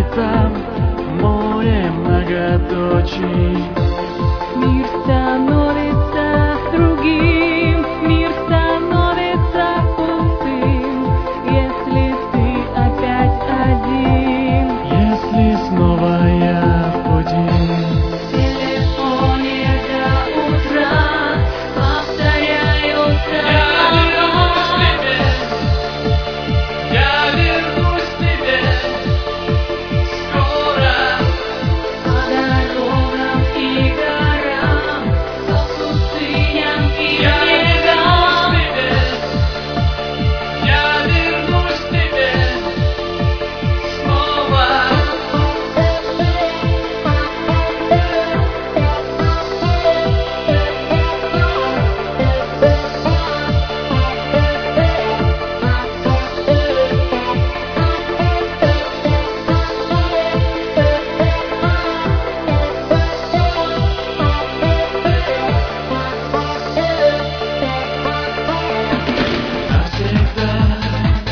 сердца море многоточий. Мир становится другим, мир становится пустым, если ты опять один. Если снова я в пути, В телефоне до утра повторяются слова. я вернусь к тебе скоро. По дорогам и горам, по пустыням и снегам. Я вернусь к тебе снова. Навсегда.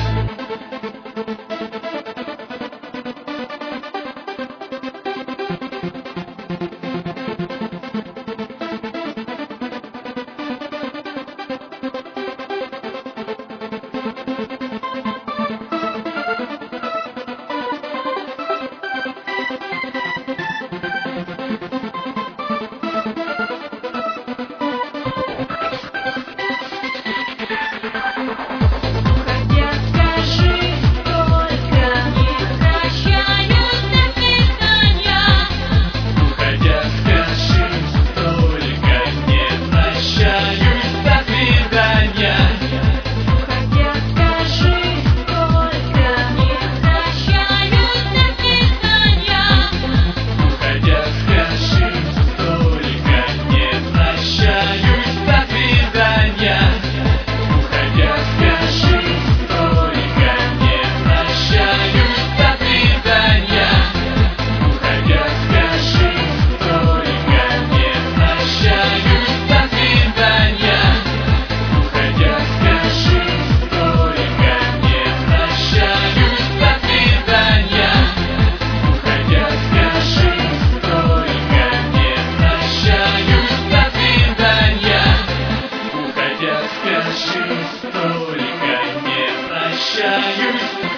Уходя, скажи только, не прощаюсь, до свидания. Уходя, скажи только, не прощаюсь, до свидания. Уходя, скажи только, не прощаюсь, до свидания. Уходя, скажи только, не прощаюсь, до свидания. Уходя, скажи только, не прощаюсь, до свидания. Уходя, скажи только, не прощаюсь, до свидания. Уходя, скажи только, не прощаюсь, до свидания. Уходя, скажи только, не прощаюсь, до свидания. Уходя, скажи только, не прощаюсь.